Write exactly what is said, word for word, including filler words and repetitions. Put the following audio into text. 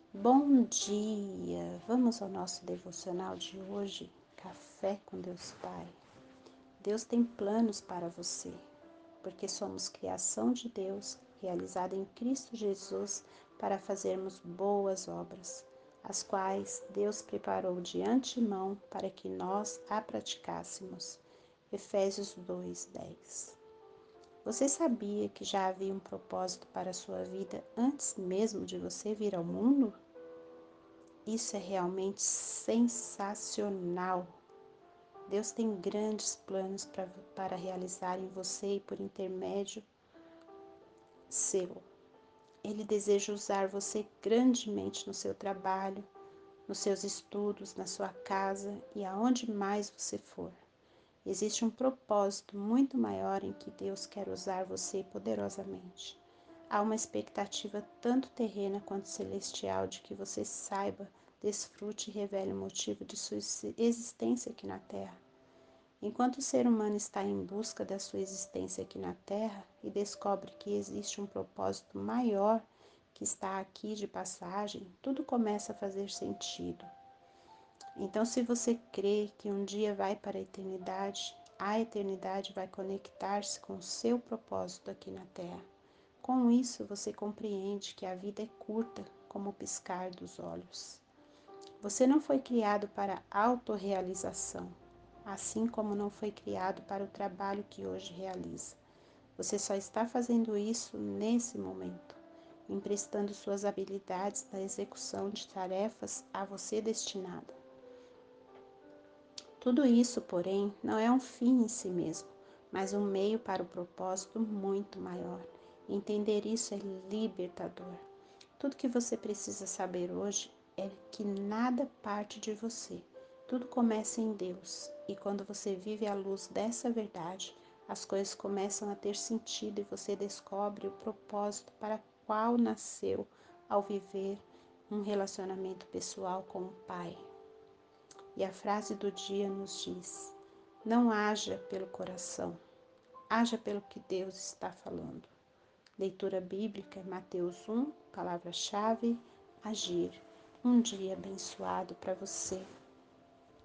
Bom dia! Vamos ao nosso devocional de hoje, Café com Deus Pai. Deus tem planos para você, porque somos criação de Deus, realizada em Cristo Jesus para fazermos boas obras, as quais Deus preparou de antemão para que nós a praticássemos. Efésios dois, dez. Você sabia que já havia um propósito para a sua vida antes mesmo de você vir ao mundo? Isso é realmente sensacional. Deus tem grandes planos pra, para realizar em você e por intermédio seu. Ele deseja usar você grandemente no seu trabalho, nos seus estudos, na sua casa e aonde mais você for. Existe um propósito muito maior em que Deus quer usar você poderosamente. Há uma expectativa tanto terrena quanto celestial de que você saiba, desfrute e revele o motivo de sua existência aqui na Terra. Enquanto o ser humano está em busca da sua existência aqui na Terra e descobre que existe um propósito maior que está aqui de passagem, tudo começa a fazer sentido. Então, se você crê que um dia vai para a eternidade, a eternidade vai conectar-se com o seu propósito aqui na Terra. Com isso, você compreende que a vida é curta como o piscar dos olhos. Você não foi criado para a autorrealização, assim como não foi criado para o trabalho que hoje realiza. Você só está fazendo isso nesse momento, emprestando suas habilidades na execução de tarefas a você destinada. Tudo isso, porém, não é um fim em si mesmo, mas um meio para um propósito muito maior. Entender isso é libertador. Tudo que você precisa saber hoje é que nada parte de você. Tudo começa em Deus. E quando você vive à luz dessa verdade, as coisas começam a ter sentido e você descobre o propósito para o qual nasceu ao viver um relacionamento pessoal com o Pai. E a frase do dia nos diz: não haja pelo coração, haja pelo que Deus está falando. Leitura bíblica, Mateus um, palavra-chave, agir. Um dia abençoado para você.